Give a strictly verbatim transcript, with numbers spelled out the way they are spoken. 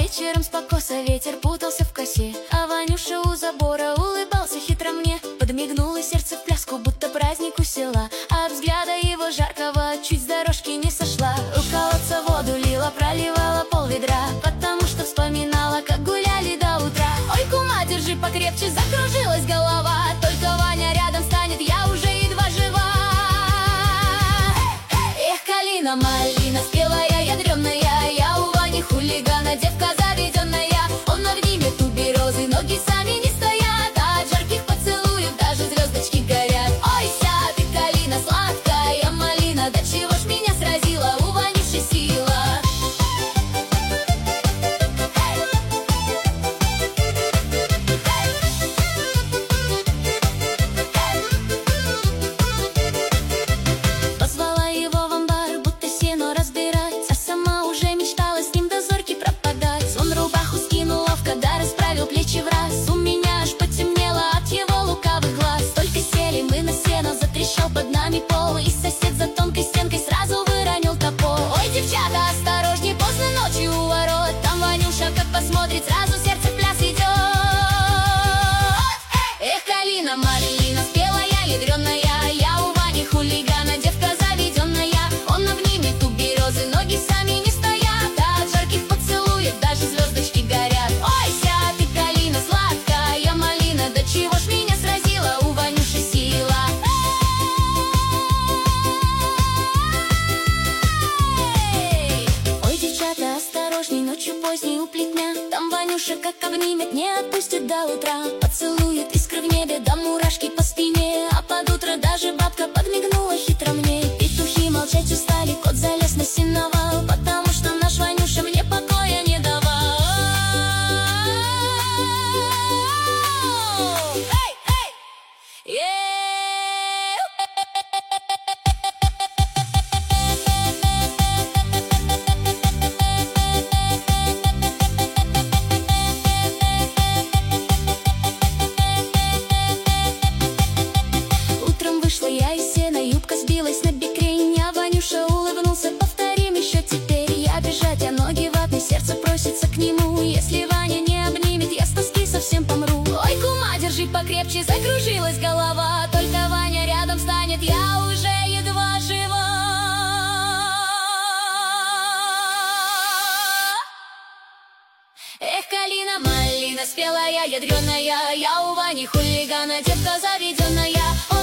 вечером с покоса ветер путался в косе, а Ванюша у забора улыбался хитро мне. Подмигнуло сердце в пляску, будто праздник у села, а от взгляда его жаркого чуть с дорожки не сошла. У колодца воду лила, проливала пол ведра, потому что вспоминала, как гуляли до утра. Ой, кума, держи покрепче, закружилась голова, только Ваня рядом станет, я уже едва жива. Эх, калина, малина, спелая, ядреная, я у Вани хулигана, девка заведенная. Он обнимет обе розы, ноги сами не стоят, а от жарких поцелуев даже звездочки горят. Ой, ся, ты калина, сладкая малина, до чего ж меня сразила у Ванюши сила. Позвала его в амбар, будто сено разбирать, а сама уже мечтала с ним до зорьки пропадать. Он рубаху скинул ловко, да расправил плечи в раз. У меня аж потемнело от его лукавых глаз. Только сели мы на сено, затрещал под нами пол, и сосед за тонкой стенкой сразу выронил топор. Ой, девчата, осторожней, поздно ночью у ворот, там Ванюша как посмотрит, сразу сердце в пляс идет. Эх, калина, малина, спелая, ядреная, я у Вани хулигана, девка заведенная. Он обнимет обе розы, ноги сами не стоят, а от жарких поцелуев даже звездочки горят. Ой, ся, ты калина, сладкая малина, до чего ж меня сразила у Ванюши сила. Эй! Ой, девчата, осторожней, ночью поздней у плетня, там Ванюша как обнимет, не отпустит до утра. Поцелует искры в небе, да мурашки по спине, а под утро даже бабка подмигнула хитро мне. Петухи молчать устали, кот залез на сеновал, потому что наш Ванюша мне покоя не давал. Эй, эй! Е-е-е! Утром вышла я из сена, юбка сбилась на бикрень, а Ванюша улыбнулся, повторим еще теперь. Я бежать, а ноги ватные, сердце просится к нему. Если Ваня не обнимет, я с тоски совсем помру. Ой, кума, держи покрепче, закружилась голова, только Ваня рядом станет, я уже едва жива. Эх, калина, малина, спелая, ядреная, я у Вани хулигана, девка заведенная.